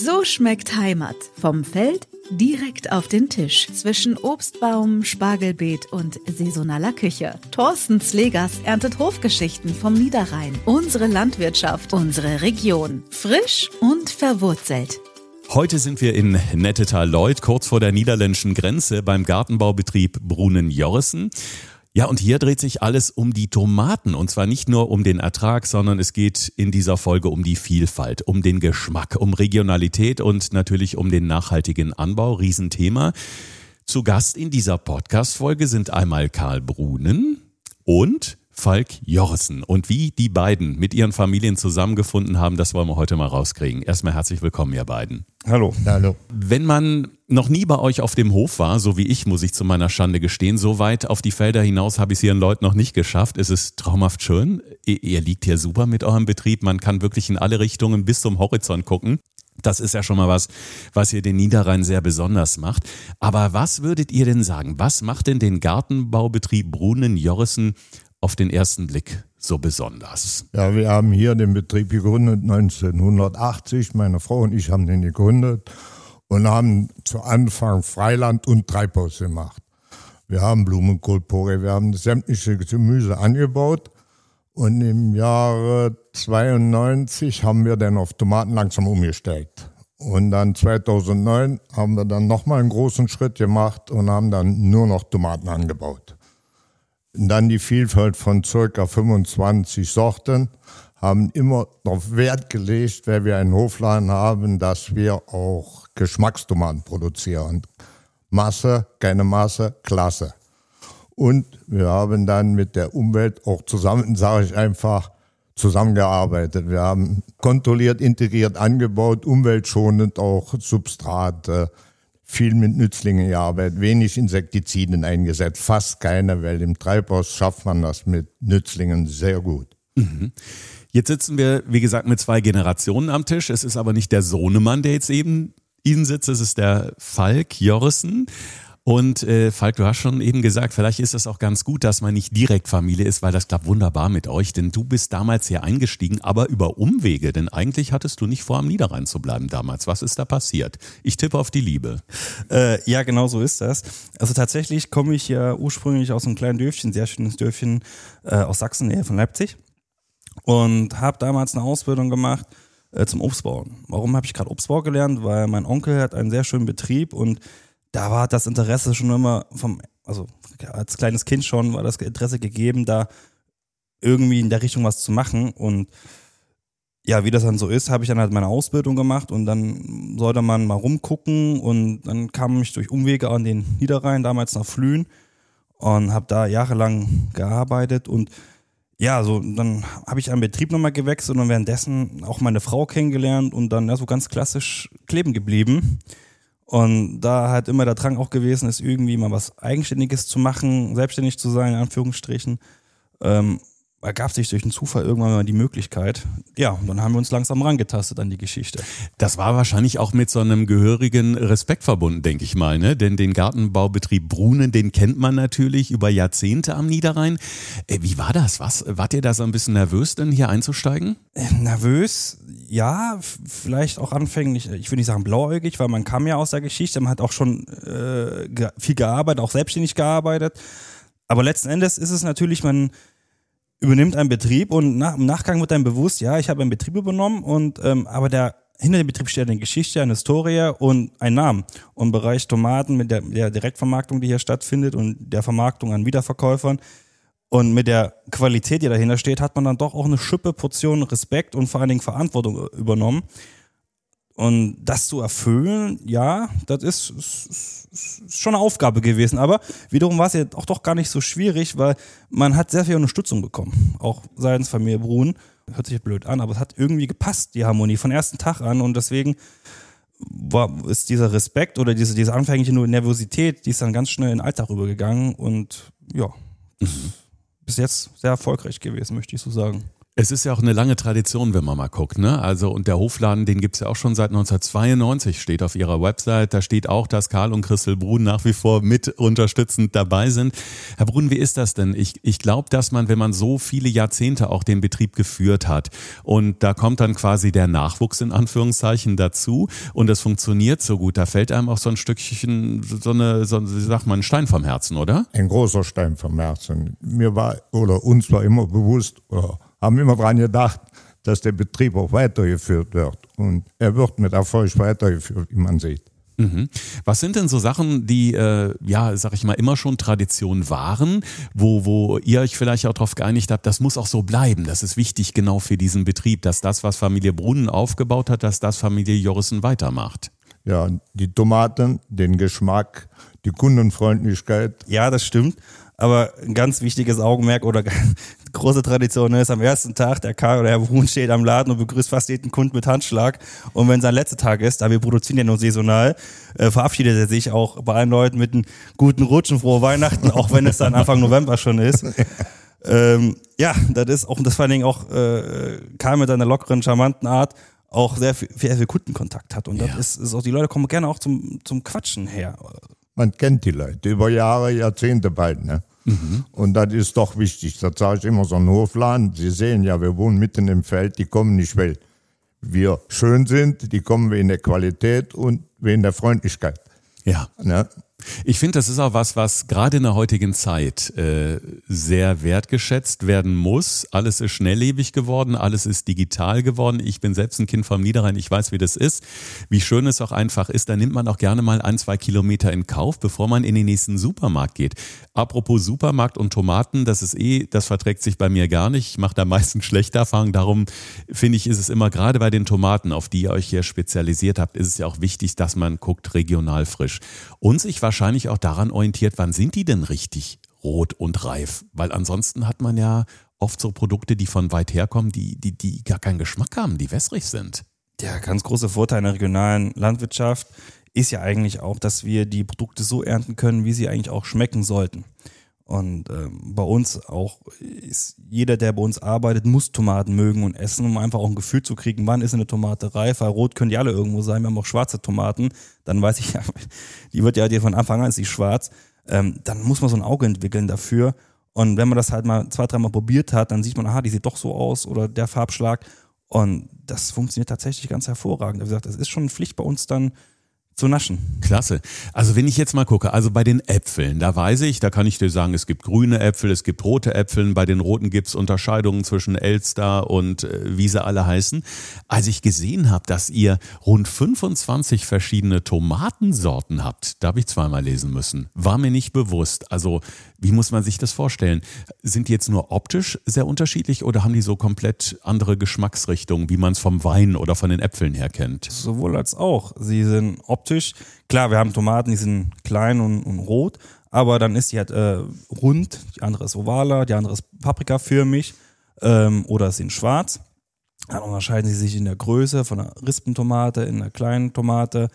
So schmeckt Heimat. Vom Feld direkt auf den Tisch. Zwischen Obstbaum, Spargelbeet und saisonaler Küche. Thorsten Slegers erntet Hofgeschichten vom Niederrhein. Unsere Landwirtschaft, unsere Region. Frisch und verwurzelt. Heute sind wir in Nettetal-Leuth, kurz vor der niederländischen Grenze, beim Gartenbaubetrieb Brunen-Jorrissen. Ja, und hier dreht sich alles um die Tomaten. Und zwar nicht nur um den Ertrag, sondern es geht in dieser Folge um die Vielfalt, um den Geschmack, um Regionalität und natürlich um den nachhaltigen Anbau. Riesenthema. Zu Gast in dieser Podcast-Folge sind einmal Karl Brunen und Falk Jorrissen. Und wie die beiden mit ihren Familien zusammengefunden haben, das wollen wir heute mal rauskriegen. Erstmal herzlich willkommen, ihr beiden. Hallo. Hallo. Wenn man noch nie bei euch auf dem Hof war, so wie ich, muss ich zu meiner Schande gestehen, so weit auf die Felder hinaus habe ich es hier in Leuth noch nicht geschafft. Es ist traumhaft schön. Ihr liegt hier super mit eurem Betrieb. Man kann wirklich in alle Richtungen bis zum Horizont gucken. Das ist ja schon mal was hier den Niederrhein sehr besonders macht. Aber was würdet ihr denn sagen? Was macht denn den Gartenbaubetrieb Brunen-Jorrissen auf den ersten Blick so besonders? Ja, wir haben hier den Betrieb gegründet 1980. Meine Frau und ich haben den gegründet und haben zu Anfang Freiland und Treibhaus gemacht. Wir haben Blumenkohl, Porree, wir haben sämtliche Gemüse angebaut und im Jahre 92 haben wir dann auf Tomaten langsam umgestellt. Und dann 2009 haben wir dann nochmal einen großen Schritt gemacht und haben dann nur noch Tomaten angebaut. Und dann die Vielfalt von ca. 25 Sorten, haben immer darauf Wert gelegt, wenn wir einen Hofladen haben, dass wir auch Geschmackstomaten produzieren. Masse, keine Masse, Klasse. Und wir haben dann mit der Umwelt auch zusammengearbeitet. Wir haben kontrolliert, integriert angebaut, umweltschonend auch Substrate, viel mit Nützlingen gearbeitet, wenig Insektiziden eingesetzt, fast keine, weil im Treibhaus schafft man das mit Nützlingen sehr gut. Mhm. Jetzt sitzen wir, wie gesagt, mit 2 Generationen am Tisch. Es ist aber nicht der Sohnemann, der jetzt eben Ihnen sitzt, es ist der Falk Jorrissen. Und Falk, du hast schon eben gesagt, vielleicht ist es auch ganz gut, dass man nicht direkt Familie ist, weil das klappt wunderbar mit euch, denn du bist damals hier eingestiegen, aber über Umwege, denn eigentlich hattest du nicht vor, am Niederrhein zu bleiben damals. Was ist da passiert? Ich tippe auf die Liebe. Ja, genau so ist das. Also tatsächlich komme ich ja ursprünglich aus einem kleinen Dörfchen, sehr schönes Dörfchen aus Sachsen, Nähe von Leipzig, und habe damals eine Ausbildung gemacht zum Obstbauern. Warum habe ich gerade Obstbau gelernt? Weil mein Onkel hat einen sehr schönen Betrieb und da war das Interesse schon immer also als kleines Kind schon war das Interesse gegeben, da irgendwie in der Richtung was zu machen. Und ja, wie das dann so ist, habe ich dann halt meine Ausbildung gemacht und dann sollte man mal rumgucken und dann kam ich durch Umwege an den Niederrhein, damals nach Flühen, und habe da jahrelang gearbeitet und ja, so dann habe ich einen Betrieb nochmal gewechselt und währenddessen auch meine Frau kennengelernt und dann ja so ganz klassisch kleben geblieben. Und da halt immer der Drang auch gewesen ist, irgendwie mal was Eigenständiges zu machen, selbstständig zu sein, in Anführungsstrichen, ergab sich durch einen Zufall irgendwann mal die Möglichkeit. Ja, und dann haben wir uns langsam rangetastet an die Geschichte. Das war wahrscheinlich auch mit so einem gehörigen Respekt verbunden, denke ich mal, ne? Denn den Gartenbaubetrieb Brunen, den kennt man natürlich über Jahrzehnte am Niederrhein. Wie war das? Wart ihr da so ein bisschen nervös, denn hier einzusteigen? Nervös, ja, vielleicht auch anfänglich, ich würde nicht sagen blauäugig, weil man kam ja aus der Geschichte, man hat auch schon viel gearbeitet, auch selbstständig gearbeitet. Aber letzten Endes ist es natürlich, man übernimmt einen Betrieb und im Nachgang wird einem bewusst, ja, ich habe einen Betrieb übernommen und aber hinter dem Betrieb steht eine Geschichte, eine Historie und ein Namen. Und im Bereich Tomaten mit der Direktvermarktung, die hier stattfindet und der Vermarktung an Wiederverkäufern und mit der Qualität, die dahinter steht, hat man dann doch auch eine Schippe Portion Respekt und vor allen Dingen Verantwortung übernommen. Und das zu erfüllen, ja, das ist schon eine Aufgabe gewesen. Aber wiederum war es ja auch doch gar nicht so schwierig, weil man hat sehr viel Unterstützung bekommen. Auch seitens Familie Brunen. Hört sich blöd an, aber es hat irgendwie gepasst, die Harmonie, von ersten Tag an. Und deswegen ist dieser Respekt oder diese anfängliche Nervosität, die ist dann ganz schnell in den Alltag rübergegangen. Und ja, bis jetzt sehr erfolgreich gewesen, möchte ich so sagen. Es ist ja auch eine lange Tradition, wenn man mal guckt, ne? Also, und der Hofladen, den gibt's ja auch schon seit 1992, steht auf ihrer Website. Da steht auch, dass Karl und Christel Brun nach wie vor mit unterstützend dabei sind. Herr Brun, wie ist das denn? Ich glaube, dass man, wenn man so viele Jahrzehnte auch den Betrieb geführt hat und da kommt dann quasi der Nachwuchs in Anführungszeichen dazu und das funktioniert so gut, da fällt einem auch so ein Stückchen, wie sagt man, ein Stein vom Herzen, oder? Ein großer Stein vom Herzen. Uns war immer bewusst, haben immer daran gedacht, dass der Betrieb auch weitergeführt wird. Und er wird mit Erfolg weitergeführt, wie man sieht. Mhm. Was sind denn so Sachen, die, sag ich mal, immer schon Tradition waren, wo ihr euch vielleicht auch darauf geeinigt habt, das muss auch so bleiben, das ist wichtig genau für diesen Betrieb, dass das, was Familie Brunnen aufgebaut hat, dass das Familie Jorissen weitermacht? Ja, die Tomaten, den Geschmack, die Kundenfreundlichkeit. Ja, das stimmt. Aber ein ganz wichtiges Augenmerk oder große Tradition ist, am ersten Tag, der Karl oder Herr Brun steht am Laden und begrüßt fast jeden Kunden mit Handschlag. Und wenn sein letzter Tag ist, da wir produzieren ja nur saisonal, verabschiedet er sich auch bei allen Leuten mit einem guten Rutsch und frohe Weihnachten, auch wenn es dann Anfang November schon ist. Das ist auch, das vor allen Dingen auch Karl mit seiner lockeren, charmanten Art auch sehr viel Kundenkontakt hat. Und das ist auch, die Leute kommen gerne auch zum Quatschen her. Man kennt die Leute über Jahre, Jahrzehnte bald, ne? Mhm. Und das ist doch wichtig. Das sage ich immer so ein Hofladen. Sie sehen ja, wir wohnen mitten im Feld, die kommen nicht, weil wir schön sind, die kommen wegen der Qualität und wegen der Freundlichkeit. Ja. Ne? Ich finde, das ist auch was gerade in der heutigen Zeit sehr wertgeschätzt werden muss. Alles ist schnelllebig geworden, alles ist digital geworden. Ich bin selbst ein Kind vom Niederrhein, ich weiß, wie das ist. Wie schön es auch einfach ist, da nimmt man auch gerne mal 1-2 Kilometer in Kauf, bevor man in den nächsten Supermarkt geht. Apropos Supermarkt und Tomaten, das verträgt sich bei mir gar nicht. Ich mache da meistens schlechte Erfahrungen. Darum finde ich, ist es immer gerade bei den Tomaten, auf die ihr euch hier spezialisiert habt, ist es ja auch wichtig, dass man guckt, regional frisch. Und sich wahrscheinlich auch daran orientiert, wann sind die denn richtig rot und reif? Weil ansonsten hat man ja oft so Produkte, die von weit her kommen, die gar keinen Geschmack haben, die wässrig sind. Der ganz große Vorteil in der regionalen Landwirtschaft ist ja eigentlich auch, dass wir die Produkte so ernten können, wie sie eigentlich auch schmecken sollten. Und bei uns auch ist jeder, der bei uns arbeitet, muss Tomaten mögen und essen, um einfach auch ein Gefühl zu kriegen, wann ist eine Tomate reif, weil rot können die alle irgendwo sein, wir haben auch schwarze Tomaten, dann weiß ich ja, die wird ja von Anfang an ist die schwarz, dann muss man so ein Auge entwickeln dafür und wenn man das halt mal 2-3 Mal probiert hat, dann sieht man, aha, die sieht doch so aus oder der Farbschlag und das funktioniert tatsächlich ganz hervorragend. Wie gesagt, das ist schon eine Pflicht bei uns dann zu naschen. Klasse. Also wenn ich jetzt mal gucke, also bei den Äpfeln, da weiß ich, da kann ich dir sagen, es gibt grüne Äpfel, es gibt rote Äpfel, bei den roten gibt es Unterscheidungen zwischen Elster und wie sie alle heißen. Als ich gesehen habe, dass ihr rund 25 verschiedene Tomatensorten habt, da habe ich zweimal lesen müssen, war mir nicht bewusst. Also wie muss man sich das vorstellen? Sind die jetzt nur optisch sehr unterschiedlich oder haben die so komplett andere Geschmacksrichtungen, wie man es vom Wein oder von den Äpfeln her kennt? Sowohl als auch. Sie sind optisch, klar, wir haben Tomaten, die sind klein und rot, aber dann ist die halt rund, die andere ist ovaler, die andere ist paprikaförmig oder sind schwarz. Dann unterscheiden sie sich in der Größe von einer Rispentomate, in einer kleinen Tomate,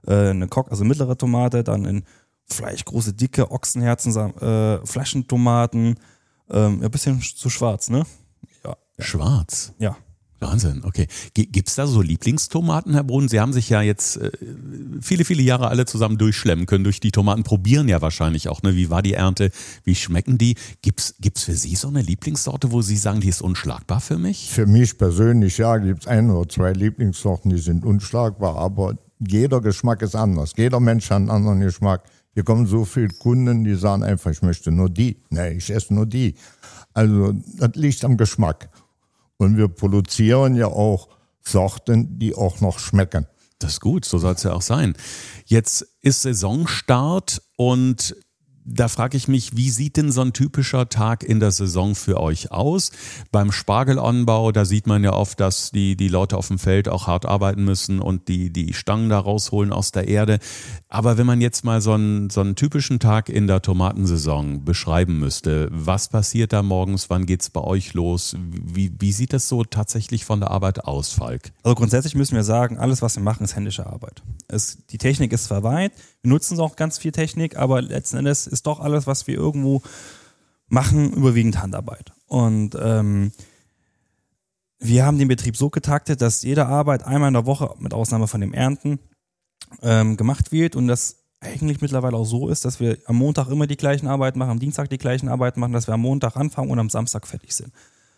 also mittlere Tomate, dann in vielleicht große, dicke Ochsenherzen, Flaschentomaten, ein bisschen zu schwarz, ne? Ja. Schwarz? Ja. Wahnsinn, okay. Gibt's da so Lieblingstomaten, Herr Brun? Sie haben sich ja jetzt viele, viele Jahre alle zusammen durchschlemmen können durch die Tomaten, probieren ja wahrscheinlich auch, ne? Wie war die Ernte, wie schmecken die? Gibt's für Sie so eine Lieblingssorte, wo Sie sagen, die ist unschlagbar für mich? Für mich persönlich, ja, gibt's 1 oder 2 Lieblingssorten, die sind unschlagbar, aber jeder Geschmack ist anders. Jeder Mensch hat einen anderen Geschmack. Hier kommen so viele Kunden, die sagen einfach, ich möchte nur die. Nee, ich esse nur die. Also, das liegt am Geschmack. Und wir produzieren ja auch Sorten, die auch noch schmecken. Das ist gut, so soll es ja auch sein. Jetzt ist Saisonstart und da frage ich mich, wie sieht denn so ein typischer Tag in der Saison für euch aus? Beim Spargelanbau, da sieht man ja oft, dass die Leute auf dem Feld auch hart arbeiten müssen und die Stangen da rausholen aus der Erde. Aber wenn man jetzt mal so einen typischen Tag in der Tomatensaison beschreiben müsste, was passiert da morgens, wann geht's bei euch los? Wie sieht das so tatsächlich von der Arbeit aus, Falk? Also grundsätzlich müssen wir sagen, alles, was wir machen, ist händische Arbeit. Die Technik ist zwar weit, wir nutzen auch ganz viel Technik, aber letzten Endes ist doch alles, was wir irgendwo machen, überwiegend Handarbeit. Und wir haben den Betrieb so getaktet, dass jede Arbeit einmal in der Woche, mit Ausnahme von dem Ernten, gemacht wird und das eigentlich mittlerweile auch so ist, dass wir am Montag immer die gleichen Arbeiten machen, am Dienstag die gleichen Arbeiten machen, dass wir am Montag anfangen und am Samstag fertig sind.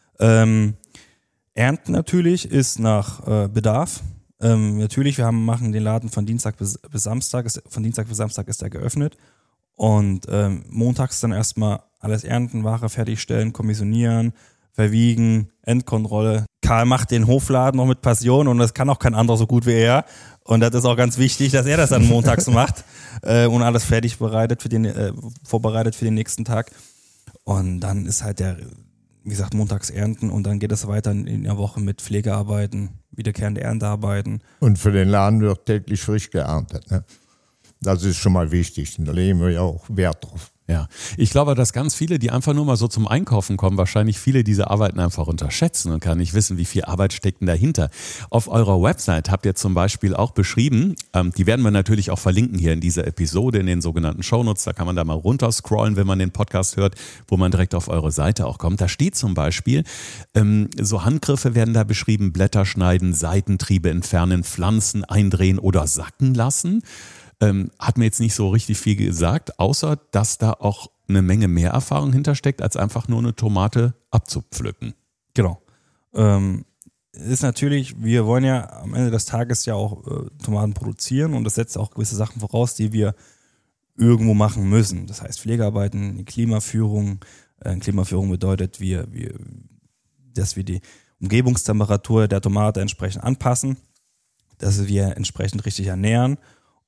Ernten natürlich ist nach Bedarf. Natürlich, wir machen den Laden von Dienstag bis Samstag, von Dienstag bis Samstag ist er geöffnet und montags dann erstmal alles ernten, Ware fertigstellen, kommissionieren, verwiegen, Endkontrolle. Karl macht den Hofladen noch mit Passion und das kann auch kein anderer so gut wie er. Und das ist auch ganz wichtig, dass er das dann montags macht und alles fertig vorbereitet für den nächsten Tag. Und dann ist halt wie gesagt, montags ernten und dann geht es weiter in der Woche mit Pflegearbeiten, wiederkehrende Erntearbeiten. Und für den Laden wird täglich frisch geerntet. Ne? Das ist schon mal wichtig. Da legen wir ja auch Wert drauf. Ja, ich glaube, dass ganz viele, die einfach nur mal so zum Einkaufen kommen, wahrscheinlich viele diese Arbeiten einfach unterschätzen und gar nicht wissen, wie viel Arbeit steckt denn dahinter. Auf eurer Website habt ihr zum Beispiel auch beschrieben, die werden wir natürlich auch verlinken hier in dieser Episode, in den sogenannten Shownotes, da kann man da mal runterscrollen, wenn man den Podcast hört, wo man direkt auf eure Seite auch kommt. Da steht zum Beispiel, so Handgriffe werden da beschrieben, Blätter schneiden, Seitentriebe entfernen, Pflanzen eindrehen oder sacken lassen. Hat mir jetzt nicht so richtig viel gesagt, außer dass da auch eine Menge mehr Erfahrung hintersteckt, als einfach nur eine Tomate abzupflücken. Genau. Ist natürlich, wir wollen ja am Ende des Tages ja auch Tomaten produzieren und das setzt auch gewisse Sachen voraus, die wir irgendwo machen müssen. Das heißt Pflegearbeiten, Klimaführung. Klimaführung bedeutet, dass wir die Umgebungstemperatur der Tomate entsprechend anpassen, dass wir entsprechend richtig ernähren.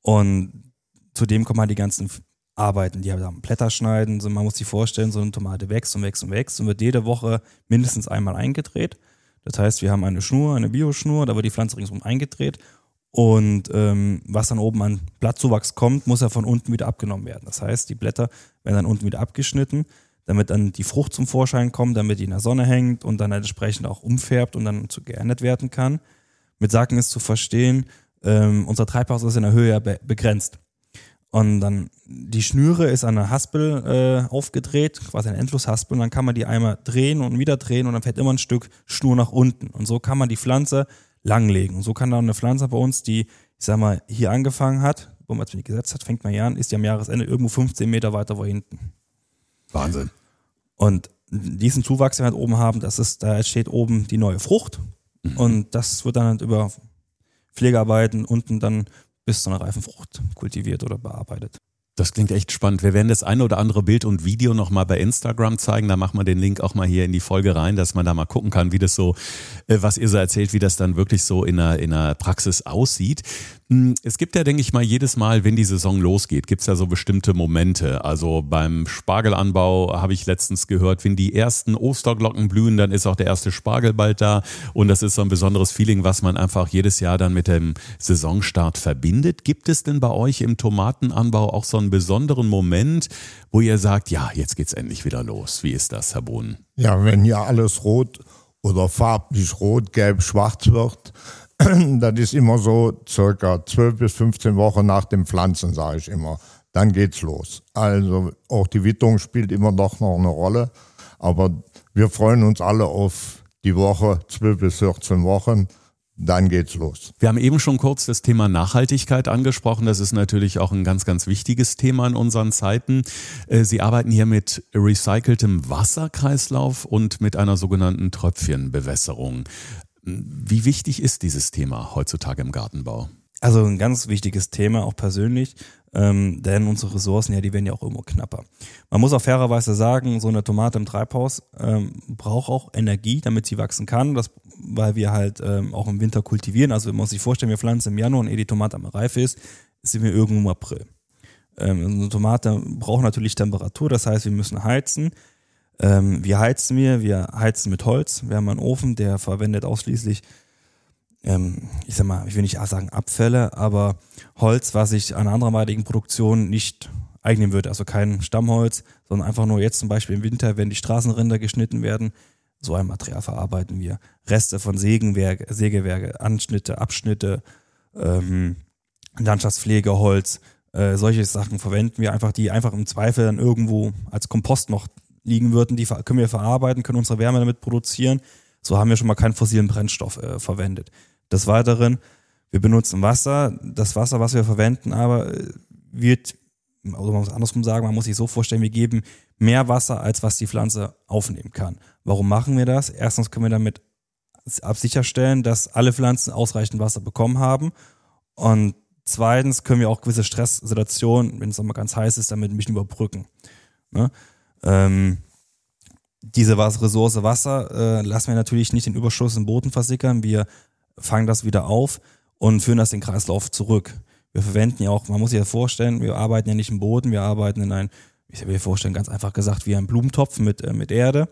Und zudem kommen halt die ganzen Arbeiten, die haben Blätter schneiden, so, man muss sich vorstellen, so eine Tomate wächst und wächst und wächst und wird jede Woche mindestens einmal eingedreht. Das heißt, wir haben eine Schnur, eine Bioschnur, da wird die Pflanze ringsum eingedreht und was dann oben an Blattzuwachs kommt, muss ja von unten wieder abgenommen werden. Das heißt, die Blätter werden dann unten wieder abgeschnitten, damit dann die Frucht zum Vorschein kommt, damit die in der Sonne hängt und dann entsprechend auch umfärbt und dann geerntet werden kann. Mit Sacken ist zu verstehen, unser Treibhaus ist in der Höhe ja begrenzt. Und dann die Schnüre ist an einer Haspel aufgedreht, quasi eine Endloshaspel, und dann kann man die einmal drehen und wieder drehen und dann fällt immer ein Stück Schnur nach unten. Und so kann man die Pflanze langlegen. Und so kann dann eine Pflanze bei uns, die, ich sag mal, hier angefangen hat, wo man die gesetzt hat, fängt man hier an, ist die am Jahresende irgendwo 15 Meter weiter wo hinten. Wahnsinn. Und diesen Zuwachs, den wir halt oben haben, da steht oben die neue Frucht. Und das wird dann halt über Pflegearbeiten unten dann bis zu einer reifen Frucht kultiviert oder bearbeitet. Das klingt echt spannend. Wir werden das eine oder andere Bild und Video nochmal bei Instagram zeigen. Da machen wir den Link auch mal hier in die Folge rein, dass man da mal gucken kann, wie das so, was ihr so erzählt, wie das dann wirklich so in der Praxis aussieht. Es gibt ja, denke ich mal, jedes Mal, wenn die Saison losgeht, gibt es ja so bestimmte Momente. Also beim Spargelanbau habe ich letztens gehört, wenn die ersten Osterglocken blühen, dann ist auch der erste Spargel bald da. Und das ist so ein besonderes Feeling, was man einfach jedes Jahr dann mit dem Saisonstart verbindet. Gibt es denn bei euch im Tomatenanbau auch so einen besonderen Moment, wo ihr sagt, ja, jetzt geht's endlich wieder los? Wie ist das, Herr Bohnen? Ja, wenn hier alles rot oder farblich rot, gelb, schwarz wird, das ist immer so circa 12 bis 15 Wochen nach dem Pflanzen, sage ich immer. Dann geht's los. Also auch die Witterung spielt immer noch eine Rolle. Aber wir freuen uns alle auf die Woche, 12 bis 14 Wochen. Dann geht's los. Wir haben eben schon kurz das Thema Nachhaltigkeit angesprochen. Das ist natürlich auch ein ganz, ganz wichtiges Thema in unseren Zeiten. Sie arbeiten hier mit recyceltem Wasserkreislauf und mit einer sogenannten Tröpfchenbewässerung. Wie wichtig ist dieses Thema heutzutage im Gartenbau? Also ein ganz wichtiges Thema, auch persönlich, denn unsere Ressourcen, ja, die werden ja auch immer knapper. Man muss auch fairerweise sagen, so eine Tomate im Treibhaus braucht auch Energie, damit sie wachsen kann, weil wir halt auch im Winter kultivieren. Also man muss sich vorstellen, wir pflanzen im Januar und ehe die Tomate am Reife ist, sind wir irgendwo im April. Eine Tomate braucht natürlich Temperatur, das heißt, wir müssen heizen. Wir heizen mit Holz. Wir haben einen Ofen, der verwendet ausschließlich, ich sag mal, ich will nicht sagen Abfälle, aber Holz, was ich an anderweitigen Produktionen nicht eignen würde. Also kein Stammholz, sondern einfach nur jetzt zum Beispiel im Winter, wenn die Straßenränder geschnitten werden, so ein Material verarbeiten wir. Reste von Sägewerke, Anschnitte, Abschnitte, Landschaftspflegeholz, solche Sachen verwenden wir einfach, die einfach im Zweifel dann irgendwo als Kompost noch liegen würden, die können wir verarbeiten, können unsere Wärme damit produzieren, So haben wir schon mal keinen fossilen Brennstoff verwendet. Des Weiteren, wir benutzen Wasser. Das Wasser, was wir verwenden, aber wird, also man muss andersrum sagen, man muss sich so vorstellen, wir geben mehr Wasser, als was die Pflanze aufnehmen kann. Warum machen wir das? Erstens können wir damit sicherstellen, dass alle Pflanzen ausreichend Wasser bekommen haben. Und zweitens können wir auch gewisse Stresssituationen, wenn es nochmal ganz heiß ist, damit ein bisschen überbrücken. Ne? Diese Ressource Wasser lassen wir natürlich nicht den Überschuss im Boden versickern. Wir fangen das wieder auf und führen das den Kreislauf zurück. Wir verwenden ja auch, man muss sich ja vorstellen, wir arbeiten ja nicht im Boden, wir arbeiten in einem, ich will mir vorstellen, ganz einfach gesagt, wie ein Blumentopf mit Erde.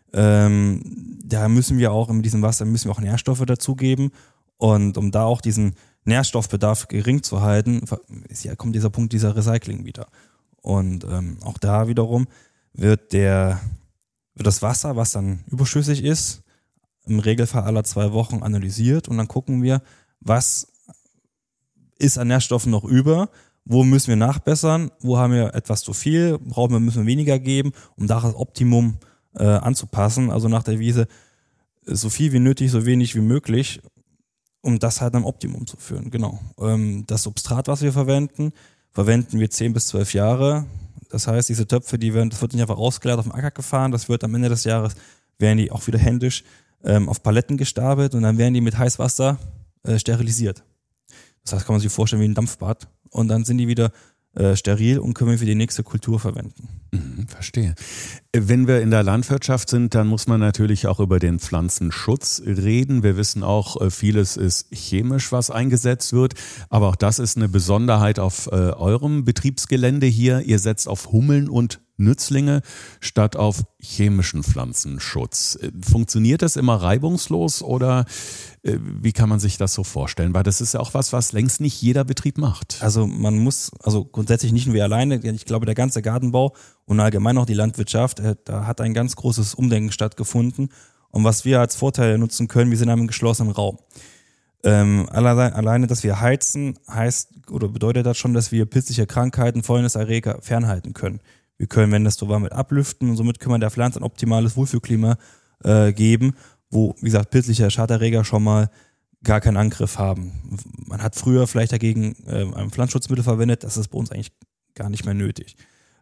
Da müssen wir auch, in diesem Wasser müssen wir auch Nährstoffe dazugeben. Und um da auch diesen Nährstoffbedarf gering zu halten, kommt dieser Punkt dieser Recycling wieder. Und auch da wiederum wird das Wasser, was dann überschüssig ist, im Regelfall alle 2 Wochen analysiert und dann gucken wir, was ist an Nährstoffen noch über, wo müssen wir nachbessern, wo haben wir etwas zu viel, müssen wir weniger geben, um da das Optimum anzupassen, also nach der Devise so viel wie nötig, so wenig wie möglich, um das halt am Optimum zu führen, genau. Das Substrat, was wir verwenden wir 10 bis 12 Jahre. Das heißt, diese Töpfe, das wird nicht einfach rausgeleert auf den Acker gefahren, das wird am Ende des Jahres, werden die auch wieder händisch auf Paletten gestapelt und dann werden die mit Heißwasser sterilisiert. Das heißt, kann man sich vorstellen wie ein Dampfbad und dann sind die wieder steril und können wir für die nächste Kultur verwenden. Verstehe. Wenn wir in der Landwirtschaft sind, dann muss man natürlich auch über den Pflanzenschutz reden. Wir wissen auch, vieles ist chemisch, was eingesetzt wird. Aber auch das ist eine Besonderheit auf eurem Betriebsgelände hier. Ihr setzt auf Hummeln und Nützlinge statt auf chemischen Pflanzenschutz. Funktioniert das immer reibungslos oder wie kann man sich das so vorstellen? Weil das ist ja auch was längst nicht jeder Betrieb macht. Also grundsätzlich nicht nur wir alleine, ich glaube der ganze Gartenbau und allgemein auch die Landwirtschaft, da hat ein ganz großes Umdenken stattgefunden. Und was wir als Vorteil nutzen können, wir sind in einem geschlossenen Raum. Alleine, dass wir heizen, bedeutet das schon, dass wir pilzliche Krankheiten, Fäulniserreger fernhalten können. Wir können, wenn das so war, mit ablüften und somit können wir der Pflanze ein optimales Wohlfühlklima geben, wo, wie gesagt, pilzliche Schaderreger schon mal gar keinen Angriff haben. Man hat früher vielleicht dagegen ein Pflanzenschutzmittel verwendet, das ist bei uns eigentlich gar nicht mehr nötig.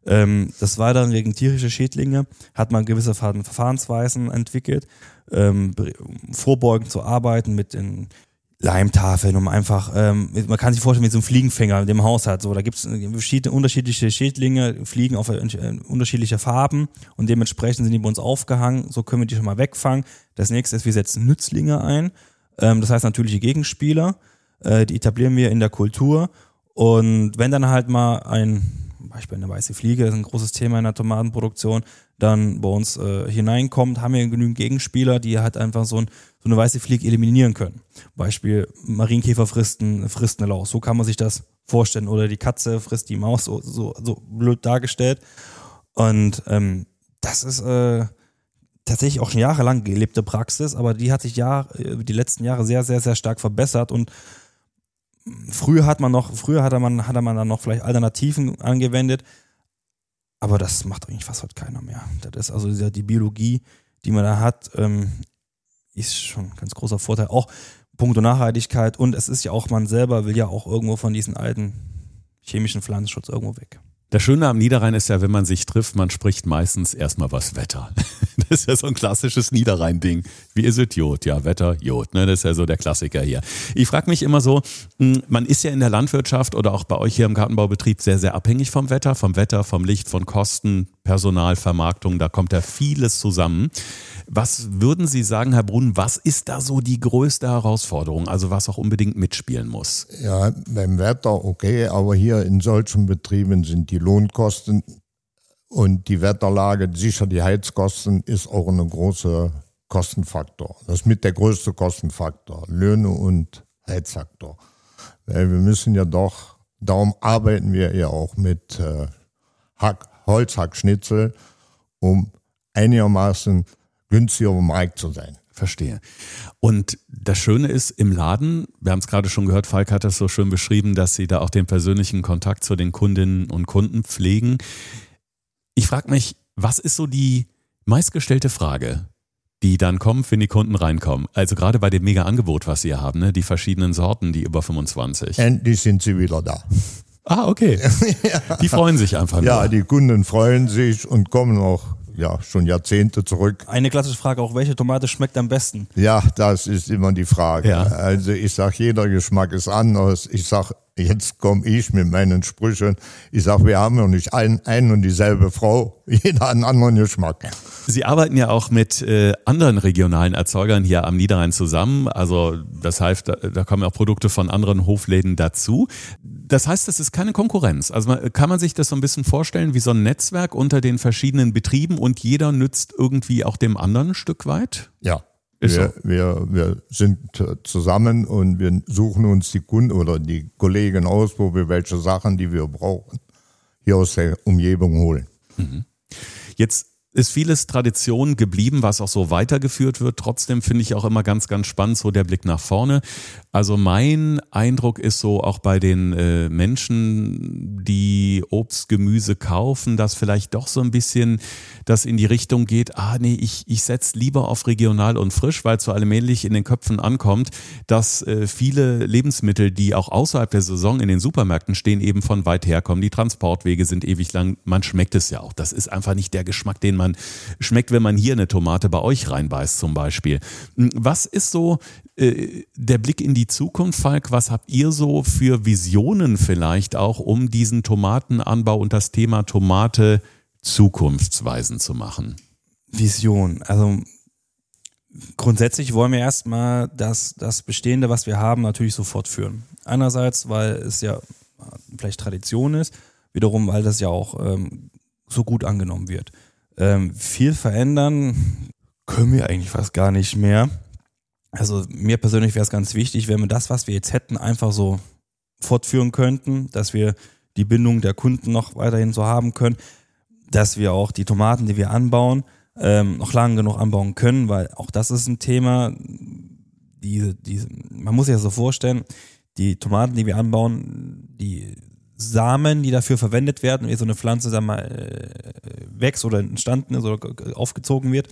Des Weiteren gegen tierische Schädlinge hat man gewisse Verfahrensweisen entwickelt, vorbeugend zu arbeiten mit den Leimtafeln, um einfach, man kann sich vorstellen, wie so ein Fliegenfänger in dem Haus hat. So, da gibt es verschiedene unterschiedliche Schädlinge, Fliegen auf unterschiedliche Farben und dementsprechend sind die bei uns aufgehangen. So können wir die schon mal wegfangen. Das nächste ist, wir setzen Nützlinge ein. Das heißt natürliche Gegenspieler. Die etablieren wir in der Kultur. Und wenn dann halt mal Beispiel eine weiße Fliege, das ist ein großes Thema in der Tomatenproduktion, dann bei uns hineinkommt, haben wir genügend Gegenspieler, die halt einfach so eine weiße Fliege eliminieren können. Beispiel Marienkäfer frisst eine Laus, so kann man sich das vorstellen. Oder die Katze frisst die Maus, so blöd dargestellt. Und das ist tatsächlich auch schon jahrelang gelebte Praxis, aber die hat sich die letzten Jahre sehr, sehr, sehr stark verbessert und früher hatte man dann noch vielleicht Alternativen angewendet, aber das macht eigentlich fast heute keiner mehr. Das ist also die Biologie, die man da hat, ist schon ein ganz großer Vorteil. Auch puncto Nachhaltigkeit und es ist ja auch, man selber will ja auch irgendwo von diesen alten chemischen Pflanzenschutz irgendwo weg. Das Schöne am Niederrhein ist ja, wenn man sich trifft, man spricht meistens erstmal übers Wetter. Das ist ja so ein klassisches Niederrhein-Ding. Wie ist es Jod? Ja, Wetter, Jod. Ne? Das ist ja so der Klassiker hier. Ich frage mich immer so, man ist ja in der Landwirtschaft oder auch bei euch hier im Gartenbaubetrieb sehr, sehr abhängig vom Wetter, vom Licht, von Kosten, Personal, Vermarktung. Da kommt ja vieles zusammen. Was würden Sie sagen, Herr Brun, was ist da so die größte Herausforderung, also was auch unbedingt mitspielen muss? Ja, beim Wetter okay, aber hier in solchen Betrieben sind die Lohnkosten und die Wetterlage, sicher die Heizkosten, ist auch ein großer Kostenfaktor. Das ist mit der größte Kostenfaktor, Löhne und Heizfaktor. Weil wir müssen ja doch, darum arbeiten wir ja auch mit Holzhackschnitzel, um einigermaßen günstiger am Markt zu sein. Verstehe. Und das Schöne ist im Laden, wir haben es gerade schon gehört, Falk hat das so schön beschrieben, dass Sie da auch den persönlichen Kontakt zu den Kundinnen und Kunden pflegen. Ich frage mich, was ist so die meistgestellte Frage die dann kommen, wenn die Kunden reinkommen. Also gerade bei dem Mega-Angebot, was Sie haben, ne? Die verschiedenen Sorten, die über 25. Endlich sind sie wieder da. Ah, okay. Die freuen sich einfach nur. Ja, die Kunden freuen sich und kommen auch schon Jahrzehnte zurück. Eine klassische Frage auch, welche Tomate schmeckt am besten? Ja, das ist immer die Frage. Ja. Also ich sag, jeder Geschmack ist anders. Ich sag, jetzt komme ich mit meinen Sprüchen. Ich sag, wir haben ja nicht ein und dieselbe Frau. Jeder einen anderen Geschmack. Sie arbeiten ja auch mit anderen regionalen Erzeugern hier am Niederrhein zusammen. Also das heißt, da kommen auch Produkte von anderen Hofläden dazu. Das heißt, das ist keine Konkurrenz. Also kann man sich das so ein bisschen vorstellen wie so ein Netzwerk unter den verschiedenen Betrieben und jeder nützt irgendwie auch dem anderen ein Stück weit? Ja. Ist so. Wir sind zusammen und wir suchen uns die Kunden oder die Kollegen aus, wo wir welche Sachen, die wir brauchen, hier aus der Umgebung holen. Mhm. Jetzt ist vieles Tradition geblieben, was auch so weitergeführt wird. Trotzdem finde ich auch immer ganz, ganz spannend so der Blick nach vorne. Also mein Eindruck ist so auch bei den Menschen, die Obst, Gemüse kaufen, dass vielleicht doch so ein bisschen das in die Richtung geht, ich setze lieber auf regional und frisch, weil es so allmählich in den Köpfen ankommt, dass viele Lebensmittel, die auch außerhalb der Saison in den Supermärkten stehen, eben von weit herkommen. Die Transportwege sind ewig lang. Man schmeckt es ja auch. Das ist einfach nicht der Geschmack, den man schmeckt, wenn man hier eine Tomate bei euch reinbeißt zum Beispiel. Was ist so der Blick in die Zukunft, Falk? Was habt ihr so für Visionen vielleicht auch, um diesen Tomatenanbau und das Thema Tomate zukunftsweisend zu machen? Vision. Also grundsätzlich wollen wir erstmal das Bestehende, was wir haben, natürlich so fortführen. Einerseits, weil es ja vielleicht Tradition ist, wiederum, weil das ja auch so gut angenommen wird. Viel verändern können wir eigentlich fast gar nicht mehr. Also mir persönlich wäre es ganz wichtig, wenn wir das, was wir jetzt hätten, einfach so fortführen könnten, dass wir die Bindung der Kunden noch weiterhin so haben können, dass wir auch die Tomaten, die wir anbauen, noch lange genug anbauen können, weil auch das ist ein Thema, man muss sich das so vorstellen, die Tomaten, die wir anbauen, die Samen, die dafür verwendet werden, wie so eine Pflanze dann mal wächst oder entstanden ist oder aufgezogen wird,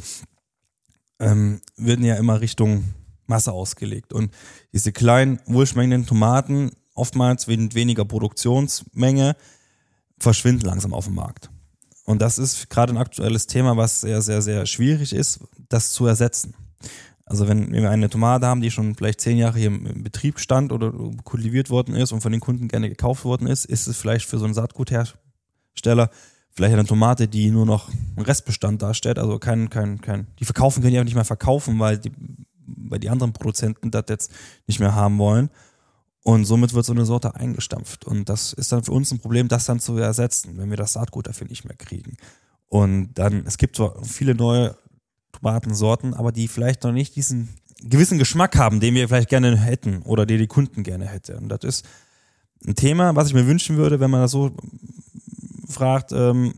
werden ja immer Richtung Masse ausgelegt. Und diese kleinen, wohlschmeckenden Tomaten, oftmals wegen weniger Produktionsmenge, verschwinden langsam auf dem Markt. Und das ist gerade ein aktuelles Thema, was sehr, sehr, sehr schwierig ist, das zu ersetzen. Also wenn wir eine Tomate haben, die schon vielleicht 10 Jahre hier im Betrieb stand oder kultiviert worden ist und von den Kunden gerne gekauft worden ist es vielleicht für so einen Saatguthersteller vielleicht eine Tomate, die nur noch einen Restbestand darstellt, also die verkaufen können ja nicht mehr verkaufen, weil die anderen Produzenten das jetzt nicht mehr haben wollen. Und somit wird so eine Sorte eingestampft. Und das ist dann für uns ein Problem, das dann zu ersetzen, wenn wir das Saatgut dafür nicht mehr kriegen. Und dann, es gibt zwar viele neue Tomatensorten, aber die vielleicht noch nicht diesen gewissen Geschmack haben, den wir vielleicht gerne hätten oder den die Kunden gerne hätten. Und das ist ein Thema, was ich mir wünschen würde, wenn man das so fragt.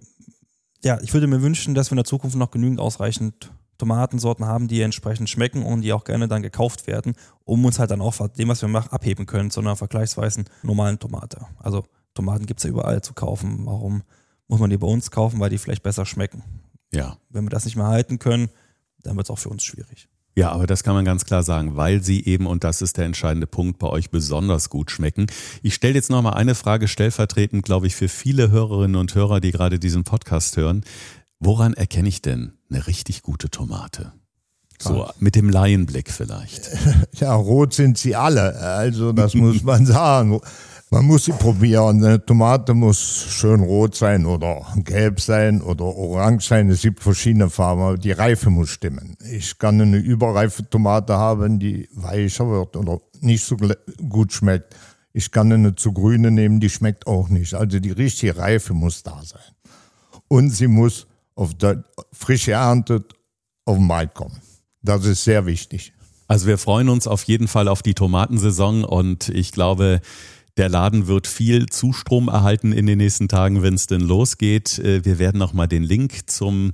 Ich würde mir wünschen, dass wir in der Zukunft noch genügend ausreichend Tomatensorten haben, die entsprechend schmecken und die auch gerne dann gekauft werden, um uns halt dann auch von dem, was wir machen, abheben können zu einer vergleichsweise normalen Tomate. Also Tomaten gibt es ja überall zu kaufen. Warum muss man die bei uns kaufen? Weil die vielleicht besser schmecken. Ja. Wenn wir das nicht mehr halten können, dann wird es auch für uns schwierig. Ja, aber das kann man ganz klar sagen, weil sie eben, und das ist der entscheidende Punkt, bei euch besonders gut schmecken. Ich stelle jetzt nochmal eine Frage stellvertretend, glaube ich, für viele Hörerinnen und Hörer, die gerade diesen Podcast hören. Woran erkenne ich denn eine richtig gute Tomate? So mit dem Laienblick vielleicht. Ja, rot sind sie alle, also das muss man sagen. Man muss sie probieren. Eine Tomate muss schön rot sein oder gelb sein oder orange sein. Es gibt verschiedene Farben, aber die Reife muss stimmen. Ich kann eine überreife Tomate haben, die weicher wird oder nicht so gut schmeckt. Ich kann eine zu grüne nehmen, die schmeckt auch nicht. Also die richtige Reife muss da sein. Und sie muss frisch geerntet auf den Markt kommen. Das ist sehr wichtig. Also wir freuen uns auf jeden Fall auf die Tomatensaison und ich glaube, der Laden wird viel Zustrom erhalten in den nächsten Tagen, wenn es denn losgeht. Wir werden nochmal den Link zum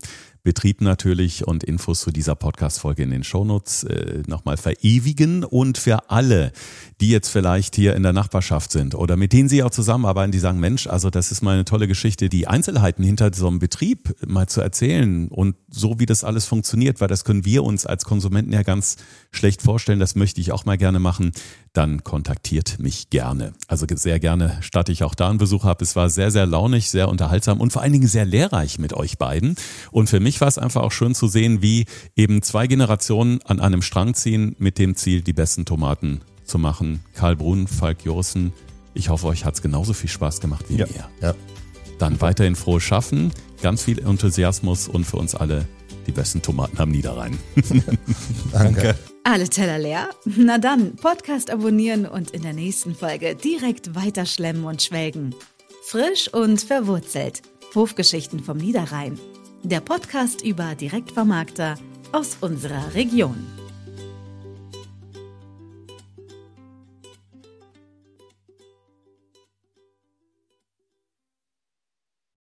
Betrieb natürlich und Infos zu dieser Podcast-Folge in den Shownotes nochmal verewigen. Und für alle, die jetzt vielleicht hier in der Nachbarschaft sind oder mit denen Sie auch zusammenarbeiten, die sagen, Mensch, also das ist mal eine tolle Geschichte, die Einzelheiten hinter so einem Betrieb mal zu erzählen und so wie das alles funktioniert, weil das können wir uns als Konsumenten ja ganz schlecht vorstellen, das möchte ich auch mal gerne machen, dann kontaktiert mich gerne. Also sehr gerne starte ich auch da einen Besuch ab. Es war sehr, sehr launig, sehr unterhaltsam und vor allen Dingen sehr lehrreich mit euch beiden. Und für mich war es einfach auch schön zu sehen, wie eben 2 Generationen an einem Strang ziehen mit dem Ziel, die besten Tomaten zu machen. Karl Brun, Falk Jorissen, ich hoffe, euch hat es genauso viel Spaß gemacht wie mir. Ja. Dann weiterhin frohes Schaffen, ganz viel Enthusiasmus und für uns alle die besten Tomaten am Niederrhein. Danke. Alle Teller leer? Na dann, Podcast abonnieren und in der nächsten Folge direkt weiterschlemmen und schwelgen. Frisch und verwurzelt. Hofgeschichten vom Niederrhein. Der Podcast über Direktvermarkter aus unserer Region.